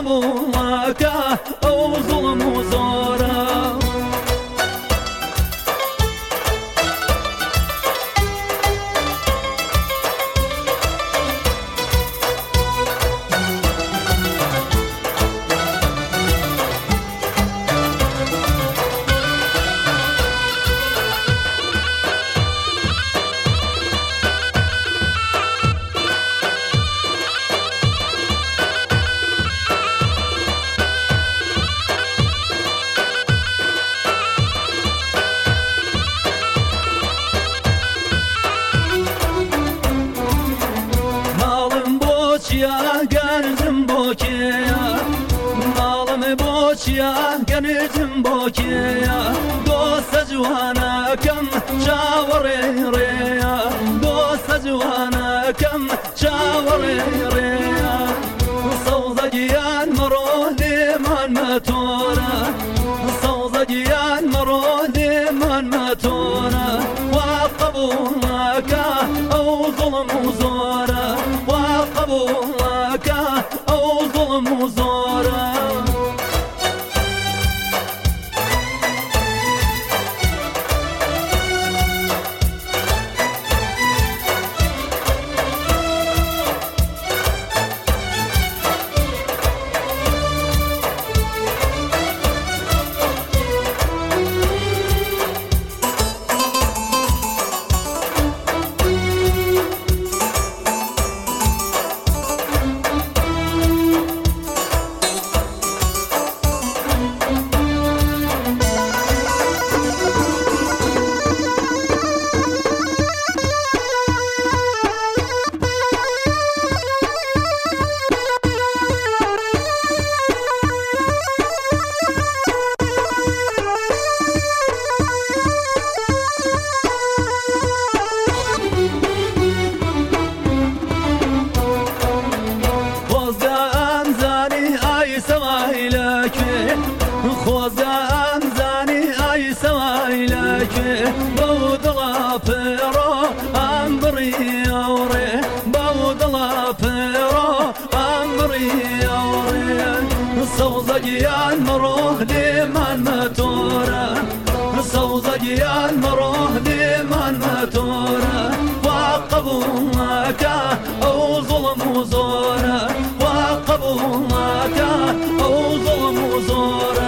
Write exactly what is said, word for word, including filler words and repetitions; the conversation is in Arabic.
وقبولك أو ظلم وزورا. Ya gönlüm bokiya, malım bokiya, gönlüm bokiya. Dost civana kam çavre reya, dost civana kam çavre reya. Savza giyan maro liman matora, savza giyan maro liman matora. وقبولك أو ظلم وزورا، وقبولك أو ظلم وزورا. خوزم زنی ای سوایلک بودلا پرو امبری اوره، بودلا پرو امبری اوره. سوزگیان مروه لیمان متوره، سوزگیان مروه لیمان متوره. وقبولك او ظلم وزوره، وقبولك او ظلم وزوره.